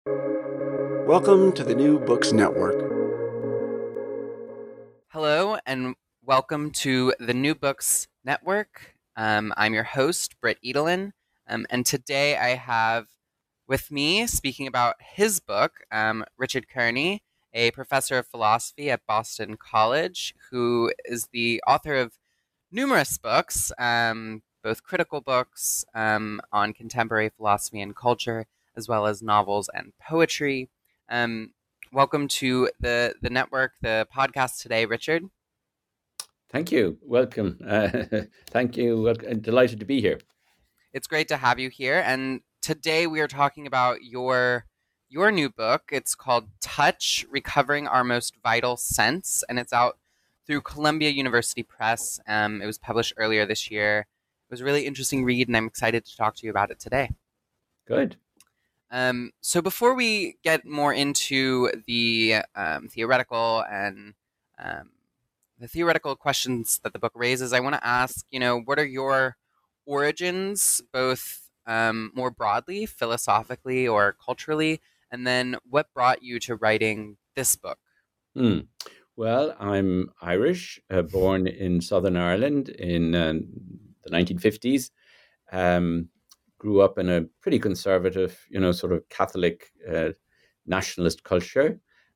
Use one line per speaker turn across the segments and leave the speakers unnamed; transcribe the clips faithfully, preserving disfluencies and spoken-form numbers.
Welcome to the New Books Network.
Hello, and welcome to the New Books Network. Um, I'm your host, Britt Edelin, um, and today I have with me, speaking about his book, um, Richard Kearney, a professor of philosophy at Boston College, who is the author of numerous books, um, both critical books um, on contemporary philosophy and culture, as well as novels and poetry. Um, welcome to the the network, the podcast today, Richard.
Thank you. Welcome. Uh, thank you. Wel- Delighted to be here.
It's great to have you here. And today we are talking about your your new book. It's called Touch: Recovering Our Most Vital Sense, and it's out through Columbia University Press. Um, it was published earlier this year. It was a really interesting read, and I'm excited to talk to you about it today.
Good.
Um, so before we get more into the um, theoretical and um, the theoretical questions that the book raises, I want to ask, you know, what are your origins, both um, more broadly, philosophically or culturally, and then what brought you to writing this book?
Hmm. Well, I'm Irish, uh, born in Southern Ireland in uh, the nineteen fifties. Um, grew up in a pretty conservative, you know, sort of Catholic uh, nationalist culture,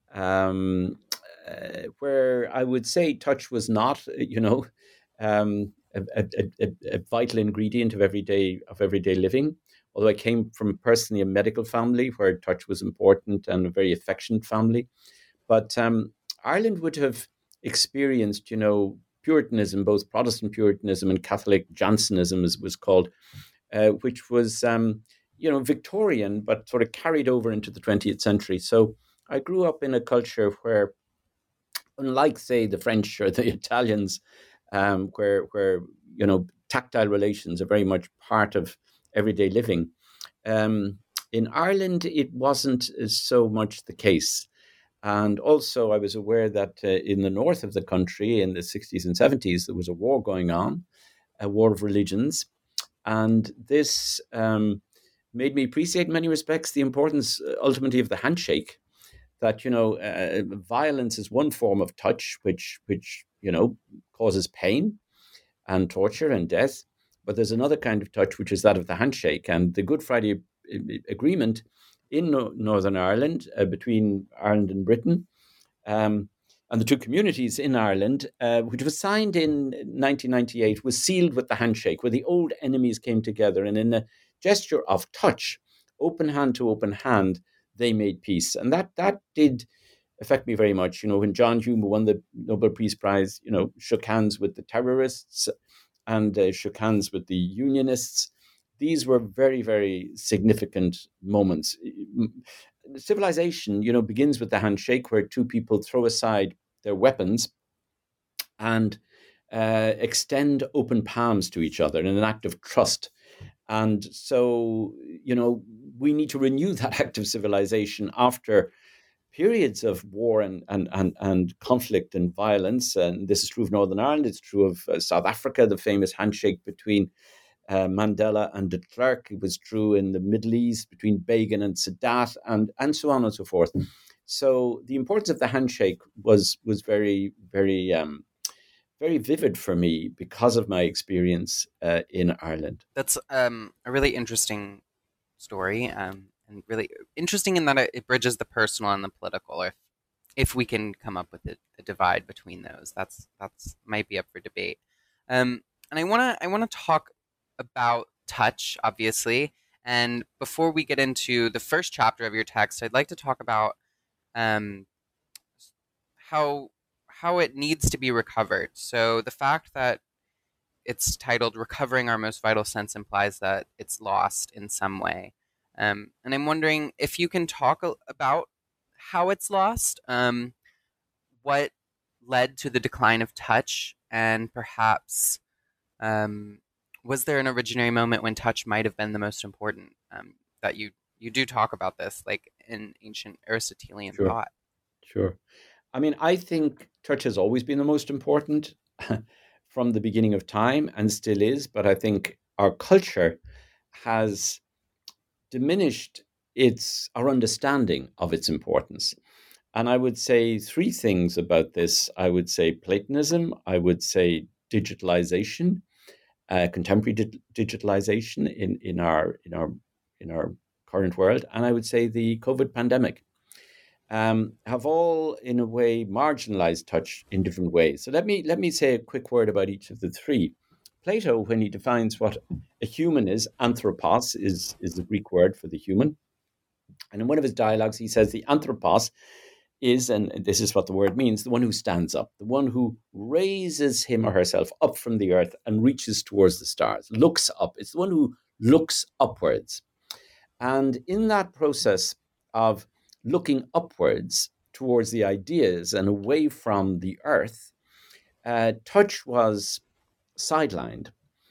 um, uh, where I would say touch was not, you know, um, a, a, a, a vital ingredient of everyday of everyday living. Although I came from personally a medical family where touch was important and a very affectionate family, but um, Ireland would have experienced, you know, Puritanism, both Protestant Puritanism and Catholic Jansenism, as it was called, uh, which was, um, you know, Victorian, but sort of carried over into the twentieth century. So I grew up in a culture where, unlike, say, the French or the Italians, um, where where you know tactile relations are very much part of everyday living. Um, in Ireland, it wasn't so much the case. And also, I was aware that uh, in the north of the country, in the sixties and seventies, there was a war going on, a war of religions. And this um, made me appreciate in many respects the importance uh, ultimately of the handshake. That, you know, uh, violence is one form of touch, which, which, you know, causes pain and torture and death. But there's another kind of touch, which is that of the handshake. And the Good Friday Agreement in no- Northern Ireland, uh, between Ireland and Britain, um, and the two communities in Ireland, uh, which was signed in nineteen ninety-eight, was sealed with the handshake, where the old enemies came together. And in a gesture of touch, open hand to open hand, they made peace. And that that did affect me very much. You know, when John Hume won the Nobel Peace Prize, you know, shook hands with the terrorists and uh, shook hands with the unionists. These were very, very significant moments. Civilization, you know, begins with the handshake, where two people throw aside their weapons and uh, extend open palms to each other in an act of trust. And so, you know, we need to renew that act of civilization after periods of war and, and, and, and conflict and violence. And this is true of Northern Ireland. It's true of uh, South Africa, the famous handshake between uh, Mandela and de Klerk. It was true in the Middle East between Begin and Sadat, and, and so on and so forth. So the importance of the handshake was was very, very, um, very vivid for me because of my experience uh, in Ireland.
That's um, a really interesting story, um, and really interesting in that it, it bridges the personal and the political. If if we can come up with a, a divide between those, that's that's might be up for debate. Um, and I wanna I wanna talk about touch, obviously. And before we get into the first chapter of your text, I'd like to talk about um, how how it needs to be recovered. So the fact that it's titled "Recovering Our Most Vital Sense" implies that it's lost in some way. Um, and I'm wondering if you can talk a- about how it's lost, um, what led to the decline of touch, and perhaps um, was there an originary moment when touch might have been the most important? Um, that you you do talk about this, like in ancient Aristotelian
Sure,
thought.
sure. I mean, I think touch has always been the most important from the beginning of time and still is, but I think our culture has diminished it's our understanding of its importance. And I would say three things about this. I would say Platonism, I would say digitalization, uh, contemporary di- digitalization in, in our in our in our current world, and I would say the COVID pandemic um, have all, in a way, marginalized touch in different ways. So let me let me say a quick word about each of the three. Plato, when he defines what a human is, anthropos is is the Greek word for the human, and in one of his dialogues, he says the anthropos is, and this is what the word means, the one who stands up, the one who raises him or herself up from the earth and reaches towards the stars, looks up. It's the one who looks upwards. And in that process of looking upwards towards the ideas and away from the earth, uh, touch was sidelined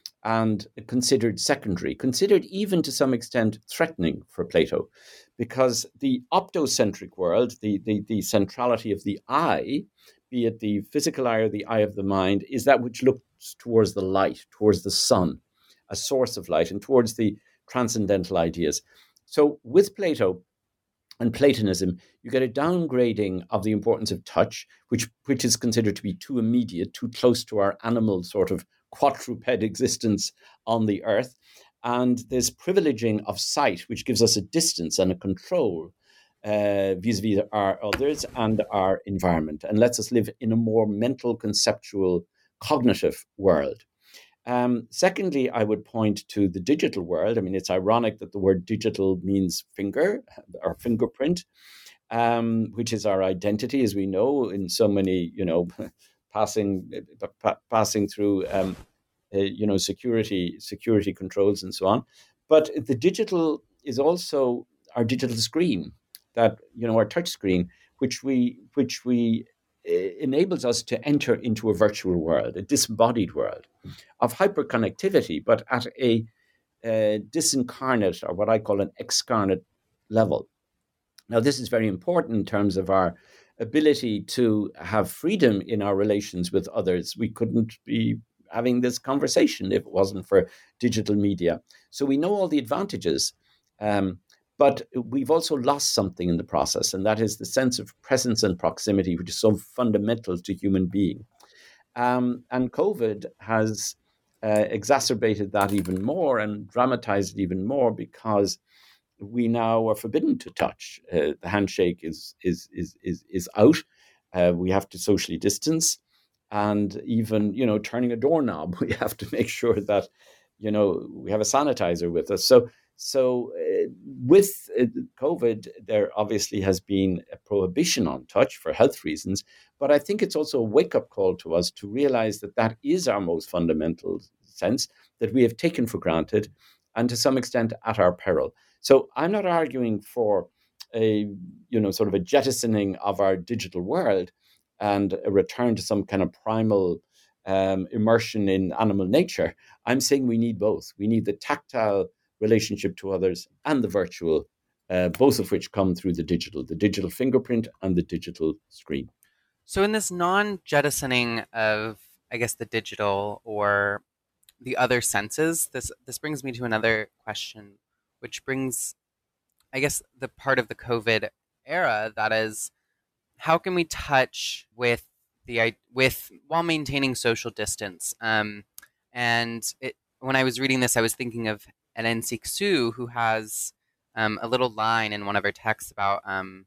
and considered secondary, considered even to some extent threatening for Plato, because the optocentric world, the, the, the centrality of the eye, be it the physical eye or the eye of the mind, is that which looks towards the light, towards the sun, a source of light, and towards the transcendental ideas. So with Plato and Platonism, you get a downgrading of the importance of touch, which, which is considered to be too immediate, too close to our animal sort of quadruped existence on the earth, and this privileging of sight, which gives us a distance and a control uh, vis-a-vis our others and our environment, and lets us live in a more mental, conceptual, cognitive world. Um, secondly, I would point to the digital world. I mean, it's ironic that the word digital means finger or fingerprint, um, which is our identity, as we know, in so many, you know, passing pa- passing through, um, uh, you know, security security controls and so on. But the digital is also our digital screen, that, you know, our touch screen, which we which we enables us to enter into a virtual world, a disembodied world of hyperconnectivity, but at a uh, disincarnate, or what I call an excarnate level. Now, this is very important in terms of our ability to have freedom in our relations with others. We couldn't be having this conversation if it wasn't for digital media. So we know all the advantages, um, but we've also lost something in the process, and that is the sense of presence and proximity, which is so fundamental to human being. Um, and COVID has uh, exacerbated that even more and dramatized it even more, because we now are forbidden to touch. Uh, the handshake is is is is is out. Uh, we have to socially distance, and even, you know, turning a doorknob, we have to make sure that, you know, we have a sanitizer with us. So so uh, with uh, COVID, there obviously has been a prohibition on touch for health reasons, but I think it's also a wake-up call to us to realize that that is our most fundamental sense that we have taken for granted, and to some extent at our peril. So I'm not arguing for a, you know, sort of a jettisoning of our digital world and a return to some kind of primal um, immersion in animal nature. I'm saying we need both. We need the tactile relationship to others and the virtual, uh, both of which come through the digital, the digital fingerprint and the digital screen.
So in this non-jettisoning of, I guess, the digital or the other senses, this this brings me to another question, which brings, I guess, the part of the COVID era, that is, how can we touch with the with while maintaining social distance? Um, and it, when I was reading this, I was thinking of Ellen Sixu, who has um, a little line in one of her texts about um,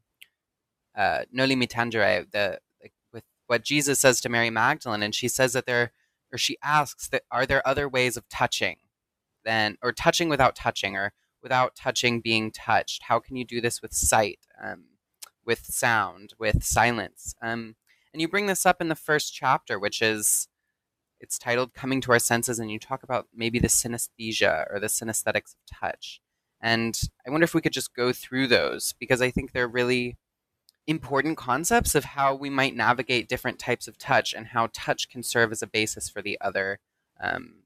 uh, Noli Me Tangere, the like, with what Jesus says to Mary Magdalene, and she says that there, or she asks that, are there other ways of touching than, or touching without touching, or without touching being touched? How can you do this with sight, um, with sound, with silence? Um, and you bring this up in the first chapter, which is, it's titled Coming to Our Senses, and you talk about maybe the synesthesia or the synesthetics of touch. And I wonder if we could just go through those, because I think they're really important concepts of how we might navigate different types of touch and how touch can serve as a basis for the other um,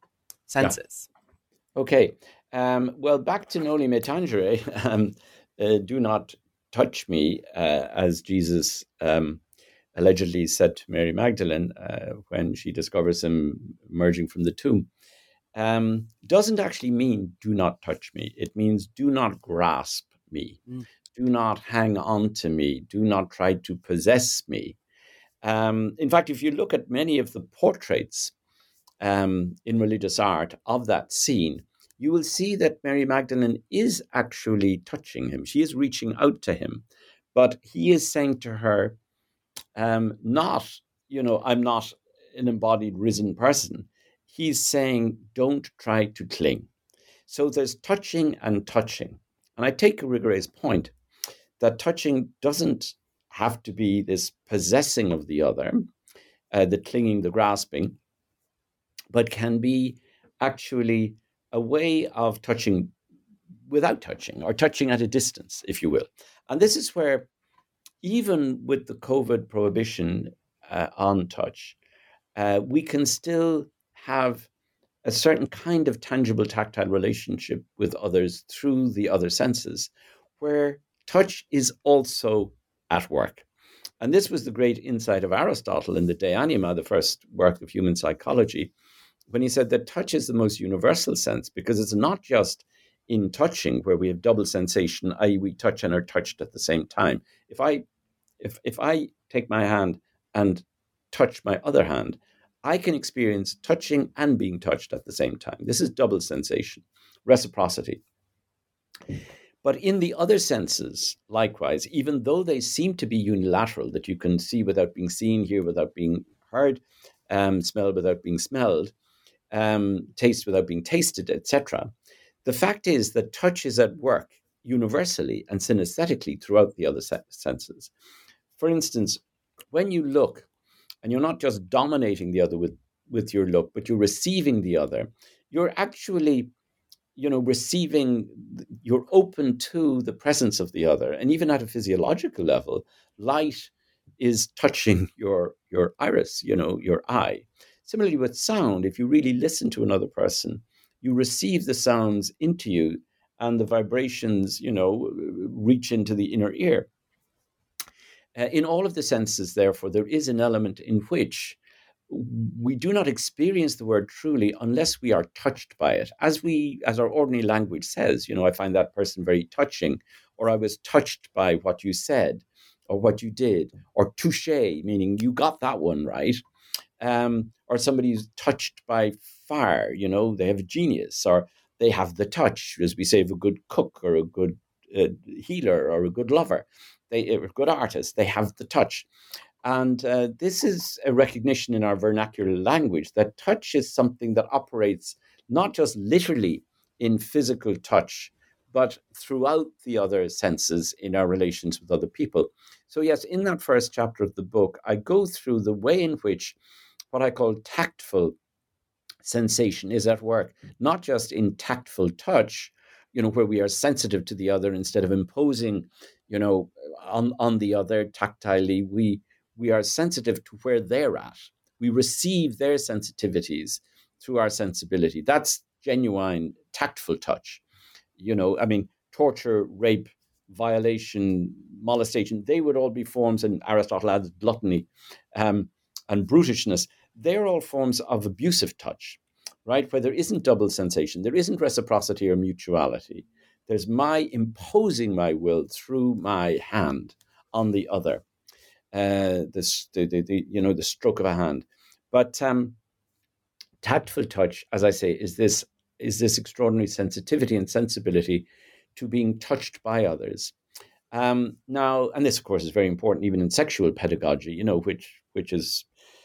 senses.
Yeah. Okay. Um, well, back to Noli Me Tangere, um, uh, do not touch me, uh, as Jesus um, allegedly said to Mary Magdalene uh, when she discovers him emerging from the tomb, um, doesn't actually mean do not touch me. It means do not grasp me.
Mm.
Do not hang on to me. Do not try to possess me. Um, in fact, if you look at many of the portraits um, in religious art of that scene, you will see that Mary Magdalene is actually touching him. She is reaching out to him, but he is saying to her, um, not, you know, I'm not an embodied risen person. He's saying, don't try to cling. So there's touching and touching. And I take Irigaray's point that touching doesn't have to be this possessing of the other, uh, the clinging, the grasping, but can be actually a way of touching without touching, or touching at a distance, if you will. And this is where, even with the COVID prohibition uh, on touch, uh, we can still have a certain kind of tangible tactile relationship with others through the other senses, where touch is also at work. And this was the great insight of Aristotle in the De Anima, the first work of human psychology, when he said that touch is the most universal sense, because it's not just in touching where we have double sensation, that is we touch and are touched at the same time. If I, if, if I take my hand and touch my other hand, I can experience touching and being touched at the same time. This is double sensation, reciprocity. But in the other senses, likewise, even though they seem to be unilateral, that you can see without being seen, hear without being heard, um, smell without being smelled, um, taste without being tasted, et cetera, the fact is that touch is at work universally and synesthetically throughout the other se- senses. For instance, when you look, and you're not just dominating the other with, with your look, but you're receiving the other, you're actually, you know, receiving, you're open to the presence of the other. And even at a physiological level, light is touching your, your iris, you know, your eye. Similarly with sound, if you really listen to another person, you receive the sounds into you, and the vibrations, you know, reach into the inner ear. Uh, in all of the senses, therefore, there is an element in which we do not experience the word truly unless we are touched by it. As we, as our ordinary language says, you know, I find that person very touching, or I was touched by what you said, or what you did, or touché, meaning you got that one right. Um, or somebody who's touched by fire, you know, they have a genius, or they have the touch, as we say, of a good cook, or a good uh, healer, or a good lover. They are a good artist. They have the touch. And uh, this is a recognition in our vernacular language that touch is something that operates not just literally in physical touch, but throughout the other senses in our relations with other people. So yes, in that first chapter of the book, I go through the way in which what I call tactful sensation is at work, not just in tactful touch, you know, where we are sensitive to the other instead of imposing, you know, on, on the other tactilely. We we are sensitive to where they're at. We receive their sensitivities through our sensibility. That's genuine tactful touch. You know, I mean, torture, rape, violation, molestation, they would all be forms, and Aristotle adds gluttony um, and brutishness. They're all forms of abusive touch, right? Where there isn't double sensation, there isn't reciprocity or mutuality. There's my imposing my will through my hand on the other. Uh, this, the, the, the, you know, the stroke of a hand. But um, tactful touch, as I say, is this is this extraordinary sensitivity and sensibility to being touched by others. Um, now, and this, of course, is very important even in sexual pedagogy, you know, which which is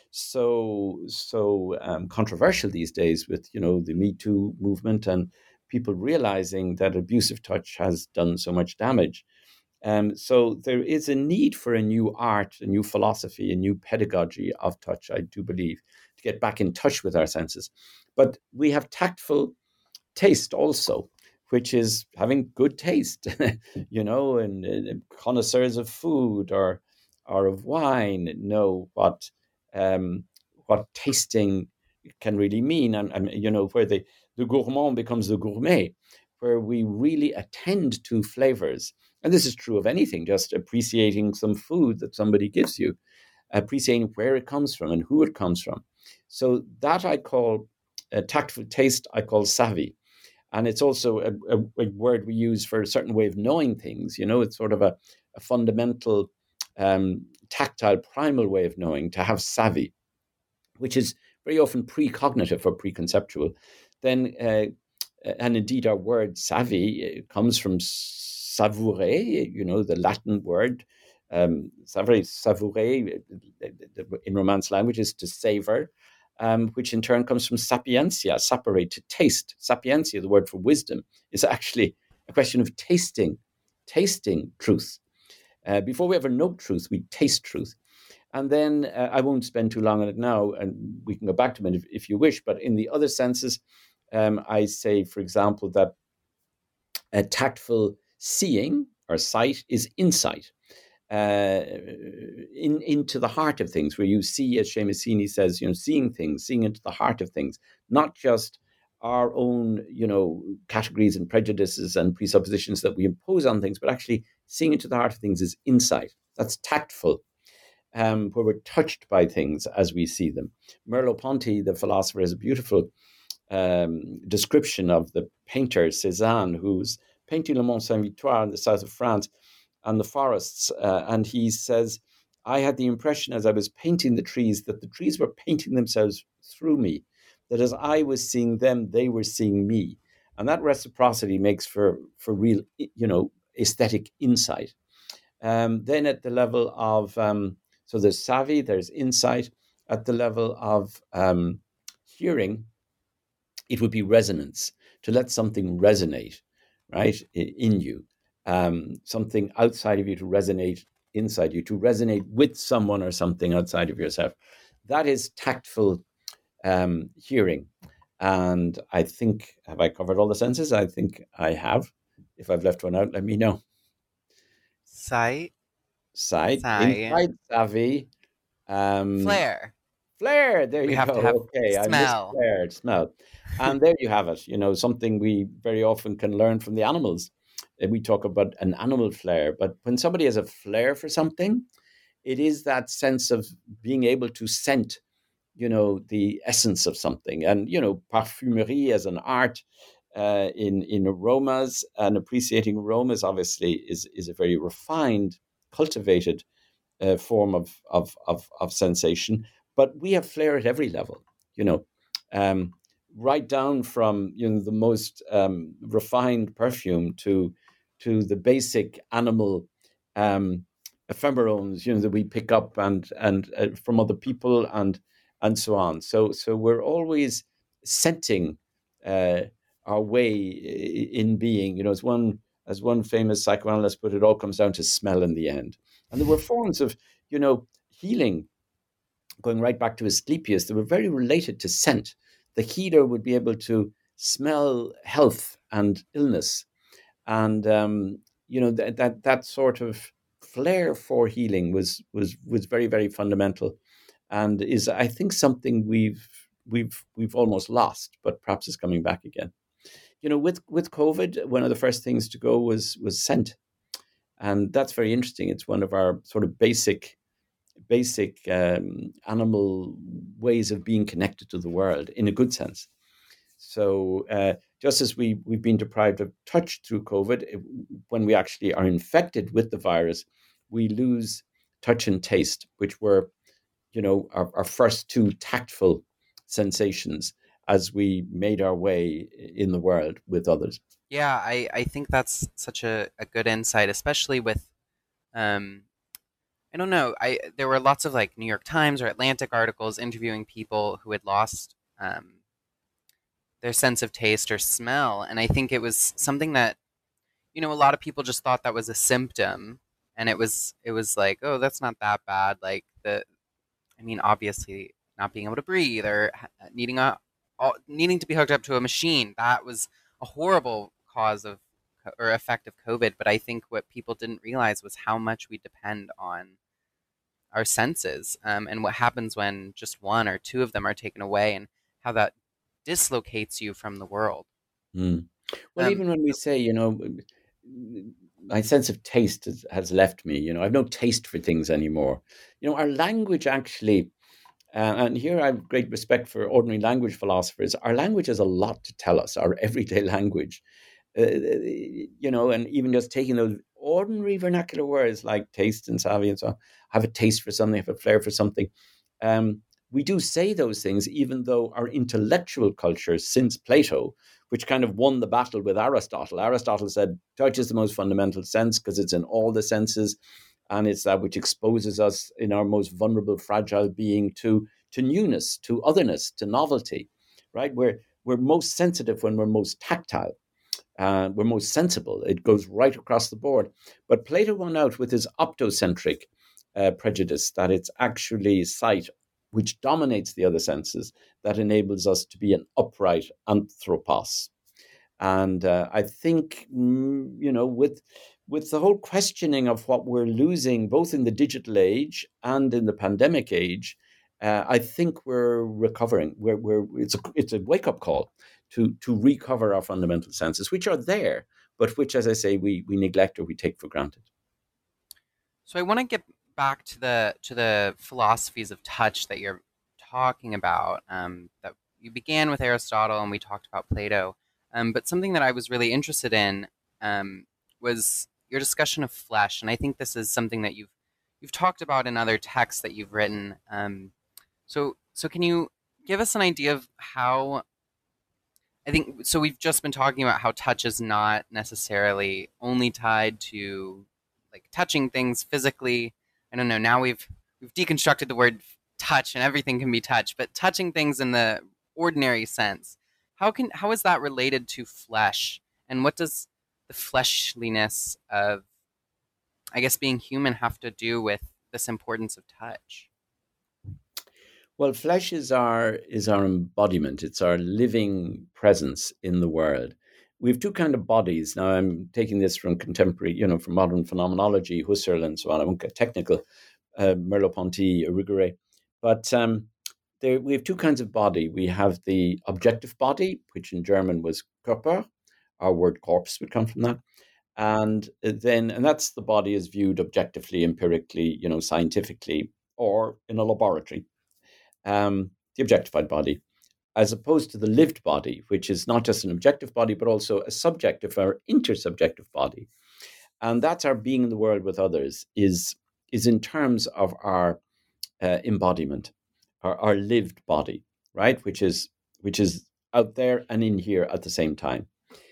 so so um, controversial these days with, you know, the Me Too movement and people realizing that abusive touch has done so much damage. Um, so there is a need for a new art, a new philosophy, a new pedagogy of touch, I do believe, to get back in touch with our senses. But we have tactful taste also, which is having good taste, you know, and, and connoisseurs of food or or of wine know what um, what tasting can really mean, and, and you know, where the, the gourmand becomes the gourmet, where we really attend to flavors. And this is true of anything, just appreciating some food that somebody gives you, appreciating where it comes from and who it comes from. So that I call uh, tactful taste, I call savvy. And it's also a, a, a word we use for a certain way of knowing things. You know, it's sort of a, a fundamental, um, tactile, primal way of knowing, to have savvy, which is very often precognitive or preconceptual. Then, uh, and indeed, our word savvy comes from savourer, you know, the Latin word. Um, savourer, savourer in Romance language is to savor, um, which in turn comes from sapientia, sapere, to taste. Sapientia, the word for wisdom, is actually a question of tasting, tasting truth. Uh, before we ever know truth, we taste truth. And then uh, I won't spend too long on it now, and we can go back to it if, if you wish. But in the other senses, um, I say, for example, that a tactful seeing or sight is insight uh, in, into the heart of things, where you see, as Seamus Heaney says, you know, seeing things, seeing into the heart of things, not just our own, you know, categories and prejudices and presuppositions that we impose on things, but actually seeing into the heart of things is insight. That's tactful. Um, where we're touched by things as we see them. Merleau-Ponty, the philosopher, has a beautiful um, description of the painter Cézanne, who's painting Le Mont Saint-Victoire in the south of France and the forests. Uh, and he says, I had the impression as I was painting the trees that the trees were painting themselves through me, that as I was seeing them, they were seeing me. And that reciprocity makes for, for real, you know, aesthetic insight. Um, then at the level of... Um, So there's savvy, there's insight. At the level of um, hearing, it would be resonance, to let something resonate, right, in you. Um, something outside of you to resonate inside you, to resonate with someone or something outside of yourself. That is tactful um, hearing. And I think, have I covered all the senses? I think I have. If I've left one out, let me know.
Sight.
Sight,
Sight.
insight, savvy. Um,
Flair.
Flair, there
We
you
have
go.
to have
Okay, I
smell.
missed flair, smell. And there you have it. You know, something we very often can learn from the animals. Uh, We talk about an animal flair, but when somebody has a flair for something, it is that sense of being able to scent, you know, the essence of something. And, you know, parfumerie as an art uh, in, in aromas, and appreciating aromas obviously is, is a very refined, cultivated uh, form of, of, of, of sensation. But we have flair at every level, you know, um, right down from, you know, the most um, refined perfume to to the basic animal um, ephemerons, you know, that we pick up and and uh, from other people and and so on. So so we're always scenting uh, our way in being. You know, as one as one famous psychoanalyst put it, it all comes down to smell in the end. And there were forms of, you know, healing, going right back to Asclepius, that were very related to scent. The healer would be able to smell health and illness. And, um, you know, that, that that sort of flair for healing was was was very, very fundamental, and is, I think, something we've we've we've almost lost, but perhaps is coming back again. You know, with with COVID, one of the first things to go was was scent. And that's very interesting. It's one of our sort of basic, basic um, animal ways of being connected to the world in a good sense. So uh, just as we, we've been deprived of touch through COVID, it, when we actually are infected with the virus, we lose touch and taste, which were, you know, our, our first two tactful sensations as we made our way in the world with others.
Yeah, I, I think that's such a, a good insight, especially with, um, I don't know, I there were lots of like New York Times or Atlantic articles interviewing people who had lost um, their sense of taste or smell, and I think it was something that, you know, a lot of people just thought that was a symptom, and it was it was like, oh, that's not that bad. Like the, I mean, obviously not being able to breathe or ha- needing a all, needing to be hooked up to a machine, that was a horrible cause of co- or effect of COVID. But I think what people didn't realize was how much we depend on our senses, um, and what happens when just one or two of them are taken away, and how that dislocates you from the world.
Mm. Well,
Um,
even when we say, you know, my sense of taste has, has left me, you know, I've no taste for things anymore. You know, our language actually Uh, and here I have great respect for ordinary language philosophers. Our language has a lot to tell us, our everyday language. Uh, you know, and even just taking those ordinary vernacular words like taste and savvy and so on, have a taste for something, have a flair for something. Um, we do say those things, even though our intellectual culture since Plato, which kind of won the battle with Aristotle. Aristotle said touch is the most fundamental sense because it's in all the senses, and it's that which exposes us in our most vulnerable, fragile being to to newness, to otherness, to novelty. Right? We're we're most sensitive when we're most tactile. Uh, we're most sensible. It goes right across the board. But Plato won out with his optocentric uh, prejudice that it's actually sight which dominates the other senses that enables us to be an upright anthropos. And uh, I think, mm, you know, with with the whole questioning of what we're losing, both in the digital age and in the pandemic age, uh, I think we're recovering. We're, we're it's a it's a wake up call to to recover our fundamental senses, which are there, but which, as I say, we we neglect or we take for granted.
So I want to get back to the to the philosophies of touch that you're talking about. Um, that you began with Aristotle, and we talked about Plato. Um, but something that I was really interested in um, was your discussion of flesh, and I think this is something that you've you've talked about in other texts that you've written. Um, so so can you give us an idea of how? I think so. We've just been talking about how touch is not necessarily only tied to like touching things physically. I don't know. Now we've we've deconstructed the word touch, and everything can be touched, but touching things in the ordinary sense. How can how is that related to flesh, and what does the fleshliness of, I guess, being human have to do with this importance of touch?
Well, flesh is our is our embodiment. It's our living presence in the world. We have two kind of bodies. Now, I'm taking this from contemporary, you know, from modern phenomenology, Husserl and so on. I won't get technical, uh, Merleau-Ponty, Irigaray. But um, there, we have two kinds of body. We have the objective body, which in German was Körper. Our word corpse would come from that. And then, and that's the body as viewed objectively, empirically, you know, scientifically, or in a laboratory. Um, the objectified body, as opposed to the lived body, which is not just an objective body, but also a subjective or intersubjective body. And that's our being in the world with others, is, is in terms of our uh, embodiment, our, our lived body, right? Which is, which is out there and in here at the same time.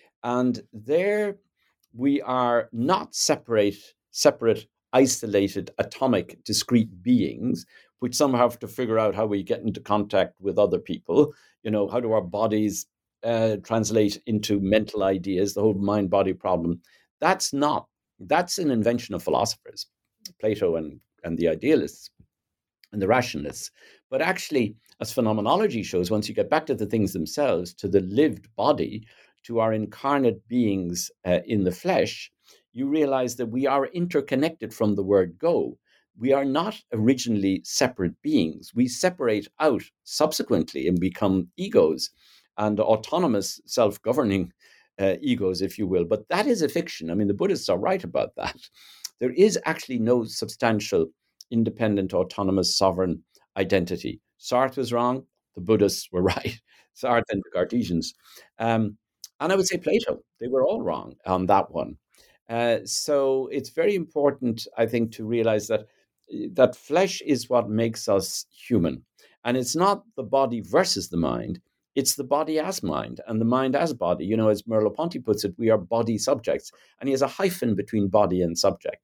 And there we are not separate, separate, isolated, atomic, discrete beings, which somehow have to figure out how we get into contact with other people. You know, how do our bodies uh, translate into mental ideas, the whole mind-body problem? That's not, that's an invention of philosophers, Plato and, and the idealists and the rationalists. But actually, as phenomenology shows, once you get back to the things themselves, to the lived body, to our incarnate beings uh, in the flesh, you realize that we are interconnected from the word go. We are not originally separate beings. We separate out subsequently and become egos and autonomous, self-governing uh, egos, if you will. But that is a fiction. I mean, the Buddhists are right about that. There is actually no substantial, independent, autonomous, sovereign identity. Sartre was wrong. The Buddhists were right. Sartre and the Cartesians. Um, and I would say Plato. They were all wrong on that one. Uh, so it's very important, I think, to realize that that flesh is what makes us human. And it's not the body versus the mind. It's the body as mind and the mind as body. You know, as Merleau-Ponty puts it, we are body subjects. And he has a hyphen between body and subject.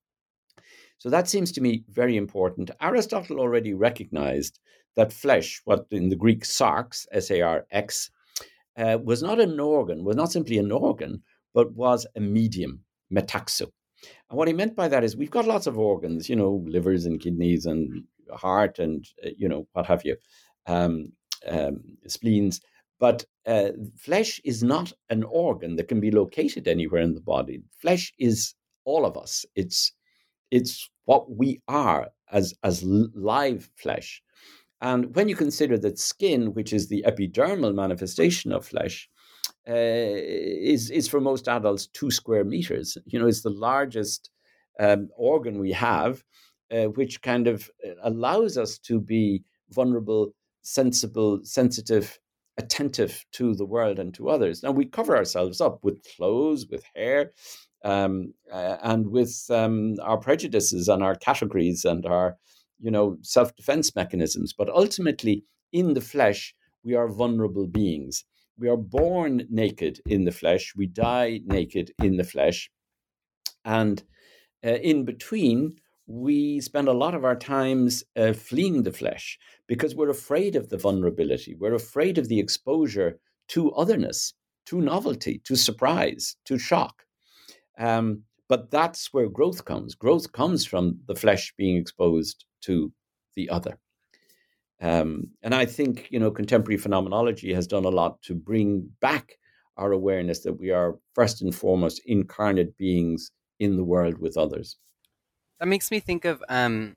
So that seems to me very important. Aristotle already recognized that flesh, what in the Greek sarx, S A R X, uh, was not an organ, was not simply an organ, but was a medium, metaxo. And what he meant by that is we've got lots of organs, you know, livers and kidneys and heart and, uh, you know, what have you, um, um, spleens. But uh, flesh is not an organ that can be located anywhere in the body. Flesh is all of us. It's it's what we are as, as live flesh. And when you consider that skin, which is the epidermal manifestation of flesh, uh, is, is for most adults two square meters. You know, it's the largest um, organ we have, uh, which kind of allows us to be vulnerable, sensible, sensitive, attentive to the world and to others. Now, we cover ourselves up with clothes, with hair, um, uh, and with um, our prejudices and our categories and our, you know, self-defense mechanisms. But ultimately, in the flesh, we are vulnerable beings. We are born naked in the flesh. We die naked in the flesh. And uh, in between, we spend a lot of our times uh, fleeing the flesh because we're afraid of the vulnerability. We're afraid of the exposure to otherness, to novelty, to surprise, to shock. Um, but that's where growth comes. Growth comes from the flesh being exposed to the other. Um, and I think, you know, contemporary phenomenology has done a lot to bring back our awareness that we are first and foremost incarnate beings in the world with others.
That makes me think of, um,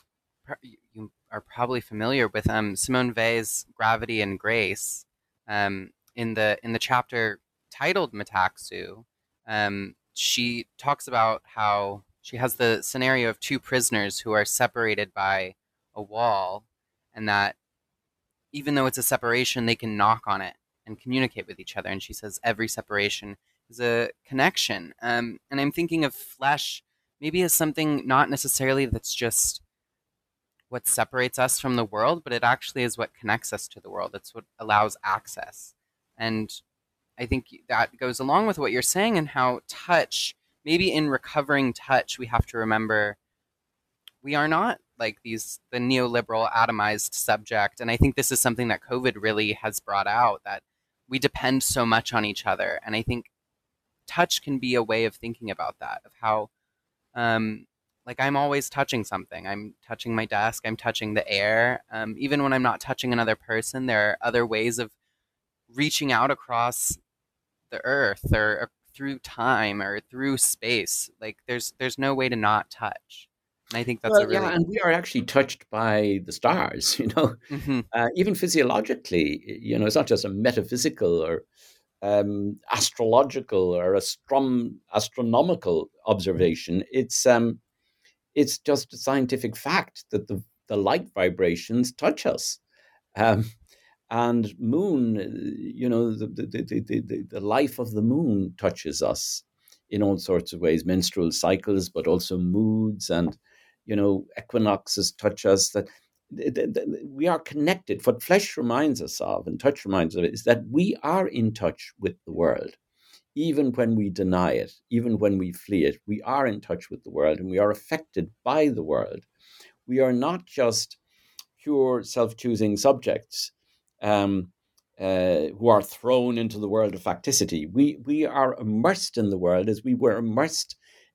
you are probably familiar with um, Simone Weil's Gravity and Grace. Um, in the in the chapter titled Metaxu, um, she talks about how she has the scenario of two prisoners who are separated by a wall, and that even though it's a separation, they can knock on it and communicate with each other. And she says every separation is a connection. Um, and I'm thinking of flesh maybe as something not necessarily that's just what separates us from the world, but it actually is what connects us to the world. It's what allows access. And I think that goes along with what you're saying, and how touch, maybe in recovering touch, we have to remember we are not like these, the neoliberal atomized subject. And I think this is something that COVID really has brought out, that we depend so much on each other. And I think touch can be a way of thinking about that, of how, um, like I'm always touching something. I'm touching my desk. I'm touching the air. Um, even when I'm not touching another person, there are other ways of reaching out across the earth, or, or through time, or through space. Like there's there's no way to not touch. And I think that's
Well,
a really
yeah, and we are actually touched by the stars, you know,
Mhm.
uh, even physiologically, you know, it's not just a metaphysical or um, astrological or astrom- astronomical observation. It's um, it's just a scientific fact that the, the light vibrations touch us. Um, and moon, uh, you know, the, the, the, the, the life of the moon touches us in all sorts of ways, menstrual cycles, but also moods and, you know, equinoxes touch us. That we are connected. What flesh reminds us of and touch reminds us of is that we are in touch with the world. Even when we deny it, even when we flee it, we are in touch with the world and we are affected by the world. We are not just pure self-choosing subjects um, uh, who are thrown into the world of facticity. We we are immersed in the world as we were immersed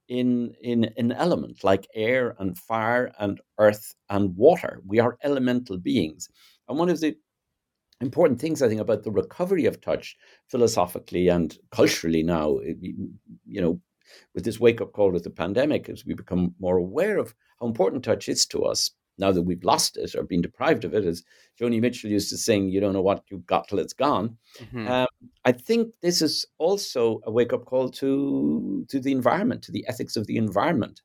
in in an element like air and fire and earth and water. We are elemental beings. And one of the important things, I think, about the recovery of touch philosophically and culturally now, you know, with this wake-up call with the pandemic, as we become more aware of how important touch is to us now that we've lost it or been deprived of it, as Joni Mitchell used to sing, you don't know what you've got till it's gone.
Mhm.
Um, I think this is also a wake-up call to, to the environment, to the ethics of the environment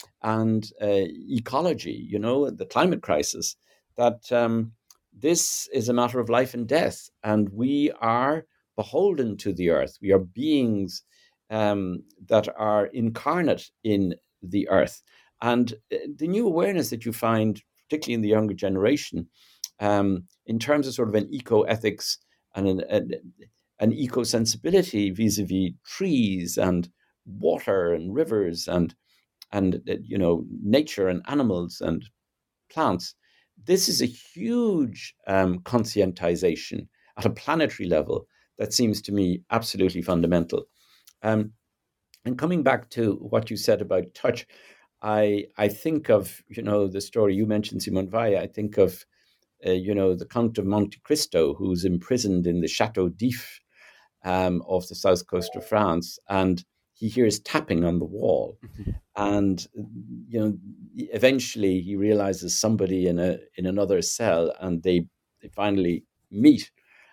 and uh, ecology, you know, the climate crisis, that um, this is a matter of life and death, and we are beholden to the earth. We are beings um, that are incarnate in the earth. And uh, the new awareness that you find, particularly in the younger generation, um, in terms of sort of an eco-ethics and an, an, an eco-sensibility vis-a-vis trees and water and rivers and and uh, you know, nature and animals and plants. This is a huge um, conscientization at a planetary level that seems to me absolutely fundamental. Um, and coming back to what you said about touch, I I think of, you know, the story you mentioned, Simone Weil. I think of uh, you know, the Count of Monte Cristo, who's imprisoned in the Chateau d'If um, off the south coast of France, and he hears tapping on the wall.
Mhm.
And you know, eventually he realizes somebody in a in another cell, and they they finally meet.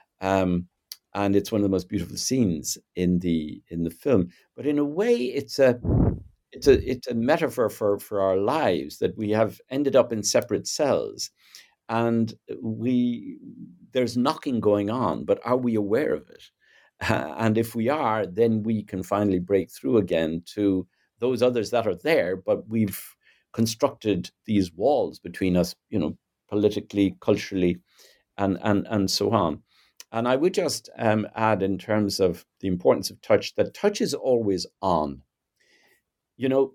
Um, and it's one of the most beautiful scenes in the in the film. But in a way, it's a it's a it's a metaphor for for our lives, that we have ended up in separate cells, and we there's knocking going on, but are we aware of it? Uh, and if we are, then we can finally break through again to those others that are there, but we've constructed these walls between us, you know, politically, culturally, and and and so on. And I would just um, add, in terms of the importance of touch, that touch is always on. You know,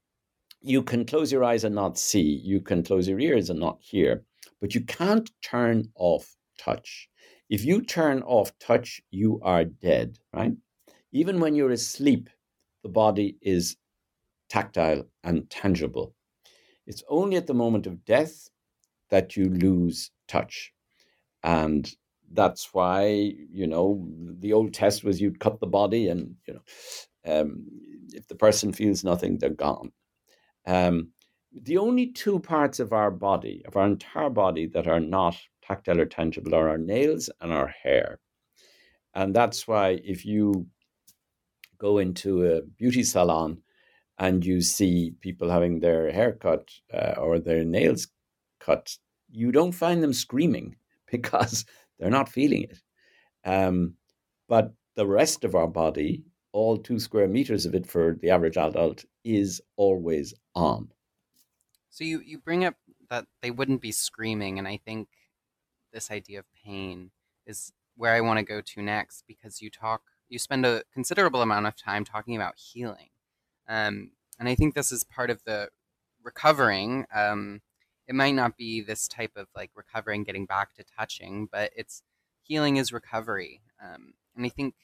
you can close your eyes and not see, you can close your ears and not hear, but you can't turn off touch. If you turn off touch, you are dead, right? Even when you're asleep, the body is tactile and tangible. It's only at the moment of death that you lose touch. And that's why, you know, the old test was you'd cut the body and, you know, um, if the person feels nothing, they're gone. Um, the only two parts of our body, of our entire body, that are not tactile or tangible are our nails and our hair. And that's why if you go into a beauty salon and you see people having their hair cut uh, or their nails cut, you don't find them screaming because they're not feeling it. Um, but the rest of our body, all two square meters of it for the average adult, is always on.
So you, you bring up that they wouldn't be screaming, and I think this idea of pain is where I want to go to next, because you talk, you spend a considerable amount of time talking about healing. Um, and I think this is part of the recovering. Um, it might not be this type of like recovering, getting back to touching, but it's healing is recovery. Um, and I think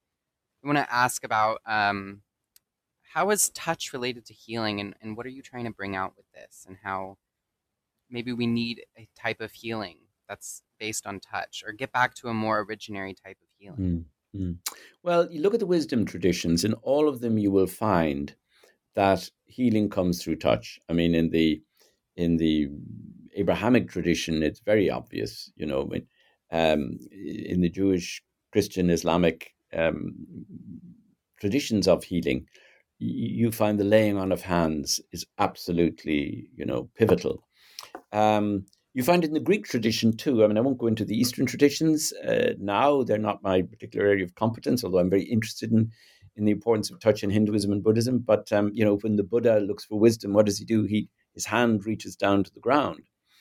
I want to ask about um, how is touch related to healing, and, and what are you trying to bring out with this, and how maybe we need a type of healing that's based on touch, or get back to a more originary type of healing.
Mm-hmm. Well, you look at the wisdom traditions, in all of them you will find that healing comes through touch. I mean, in the in the Abrahamic tradition, it's very obvious, you know, um, in the Jewish, Christian, Islamic um, traditions of healing, you find the laying on of hands is absolutely, you know, pivotal. Um, you find it in the Greek tradition too. I mean, I won't go into the Eastern traditions uh, now. They're not my particular area of competence, although I'm very interested in, in the importance of touch in Hinduism and Buddhism. But, um, you know, when the Buddha looks for wisdom, what does he do? He His hand reaches down to the ground.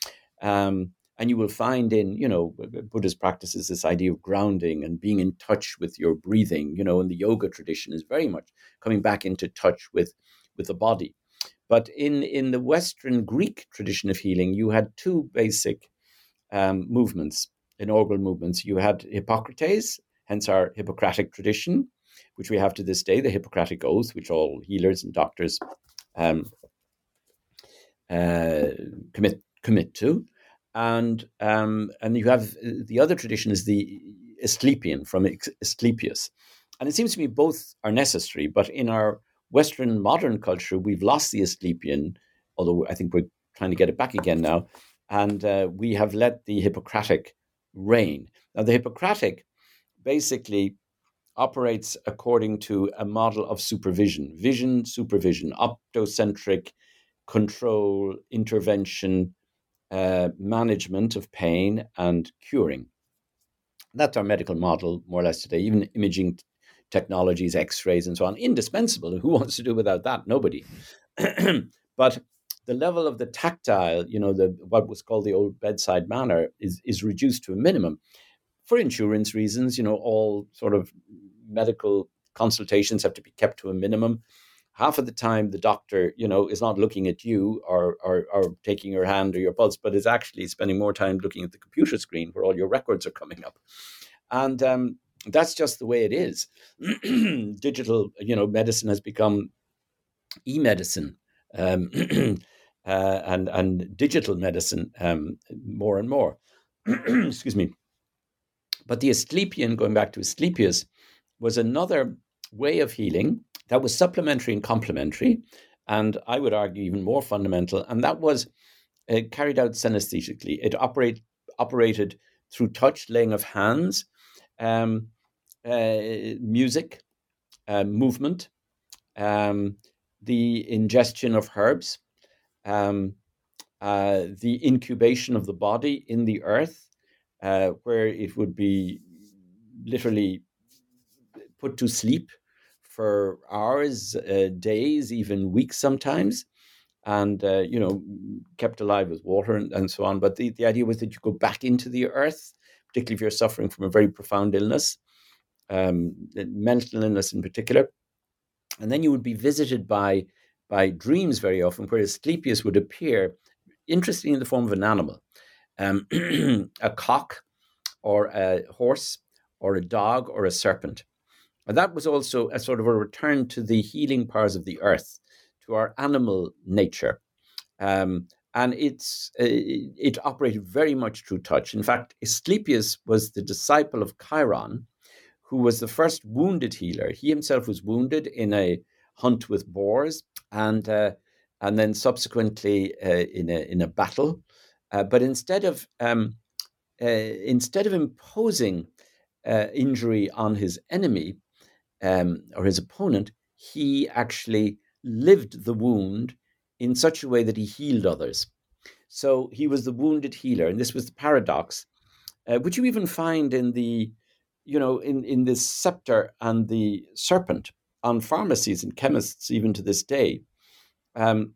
Um, and you will find in, you know, Buddha's practices this idea of grounding and being in touch with your breathing, you know, and the yoga tradition is very much coming back into touch with, with the body. But in, in the Western Greek tradition of healing, you had two basic um, movements, inaugural movements. You had Hippocrates, hence our Hippocratic tradition, which we have to this day, the Hippocratic Oath, which all healers and doctors um, uh, commit commit to. And um, and you have the other tradition is the Asclepian from Asclepius. And it seems to me both are necessary, but in our Western modern culture, we've lost the Asclepian, although I think we're trying to get it back again now. And uh, we have let the Hippocratic reign. Now, the Hippocratic basically operates according to a model of supervision, vision, supervision, optocentric control, intervention, uh, management of pain, and curing. That's our medical model, more or less, today. Even imaging technologies, x-rays and so on, indispensable. Who wants to do without that? Nobody. But the level of the tactile, you know, the what was called the old bedside manner is, is reduced to a minimum. For insurance reasons, you know, all sort of medical consultations have to be kept to a minimum. Half of the time, the doctor, you know, is not looking at you or, or, or taking your hand or your pulse, but is actually spending more time looking at the computer screen where all your records are coming up. And um, that's just the way it is. Digital, you know, medicine has become e-medicine um, uh, and and digital medicine um, more and more. Excuse me. But the Asclepian, going back to Asclepius, was another way of healing that was supplementary and complementary, and I would argue even more fundamental. And that was uh, carried out synesthetically. It operate, operated through touch, laying of hands, um, uh, music, uh, movement, um, the ingestion of herbs, um, uh, the incubation of the body in the earth, uh, where it would be literally put to sleep for hours, uh, days, even weeks sometimes, and uh, you know, kept alive with water and, and so on. But the, the idea was that you go back into the earth, particularly if you're suffering from a very profound illness, um, mental illness in particular. And then you would be visited by by dreams very often, where Asclepius would appear, interestingly, in the form of an animal, um, a cock or a horse or a dog or a serpent. And that was also a sort of a return to the healing powers of the earth, to our animal nature. Um, and it's uh, it operated very much through touch. In fact, Asclepius was the disciple of Chiron, who was the first wounded healer. He himself was wounded in a hunt with boars, and uh, and then subsequently uh, in a in a battle. Uh, but instead of um, uh, instead of imposing uh, injury on his enemy um, or his opponent, he actually lived the wound in such a way that he healed others. So he was the wounded healer, and this was the paradox, uh, which you even find in the, you know, in, in the scepter and the serpent on pharmacies and chemists even to this day. Um,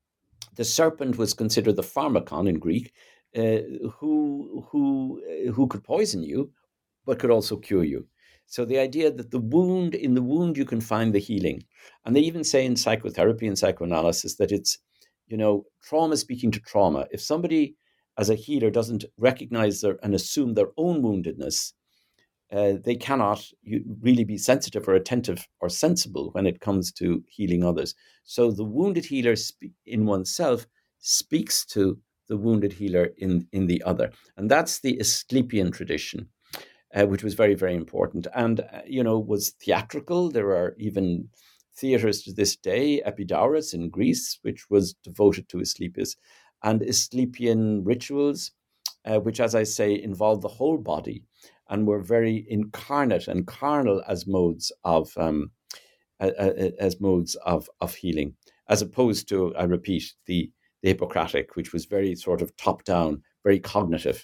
the serpent was considered the pharmakon in Greek, uh, who who who could poison you, but could also cure you. So the idea that the wound, in the wound you can find the healing. And they even say in psychotherapy and psychoanalysis that it's, you know, trauma speaking to trauma. If somebody as a healer doesn't recognize their, and assume their own woundedness, uh, they cannot really be sensitive or attentive or sensible when it comes to healing others. So the wounded healer spe- in oneself speaks to the wounded healer in, in the other. And that's the Asclepian tradition, uh, which was very, very important. And, uh, you know, was theatrical. There are even theatres to this day, Epidaurus in Greece, which was devoted to Asclepius, and Asclepian rituals, uh, which, as I say, involved the whole body and were very incarnate and carnal as modes of um, uh, uh, as modes of of healing, as opposed to, I repeat, the the Hippocratic, which was very sort of top down, very cognitive.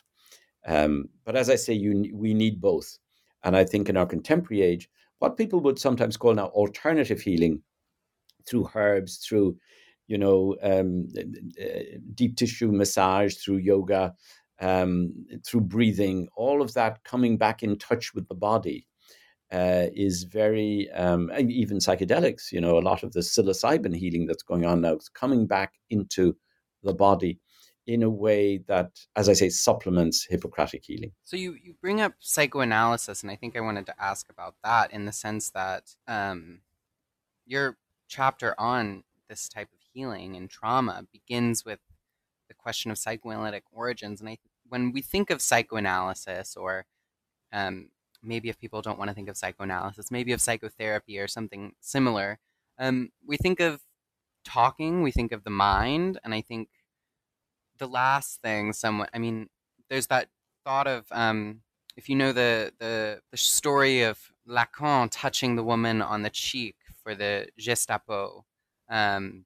Um, but as I say, you we need both, and I think in our contemporary age, what people would sometimes call now alternative healing, through herbs, through, you know, um, deep tissue massage, through yoga, um, through breathing, all of that coming back in touch with the body uh, is very, um, and even psychedelics, you know, a lot of the psilocybin healing that's going on now is coming back into the body in a way that, as I say, supplements Hippocratic healing.
So you, you bring up psychoanalysis, and I think I wanted to ask about that in the sense that um, your chapter on this type of healing and trauma begins with the question of psychoanalytic origins. And I, when we think of psychoanalysis, or um, maybe if people don't want to think of psychoanalysis, maybe of psychotherapy or something similar, um, we think of talking, we think of the mind, and I think the last thing someone, I mean, there's that thought of, um, if you know the, the, the story of Lacan touching the woman on the cheek for the Gestapo. Um,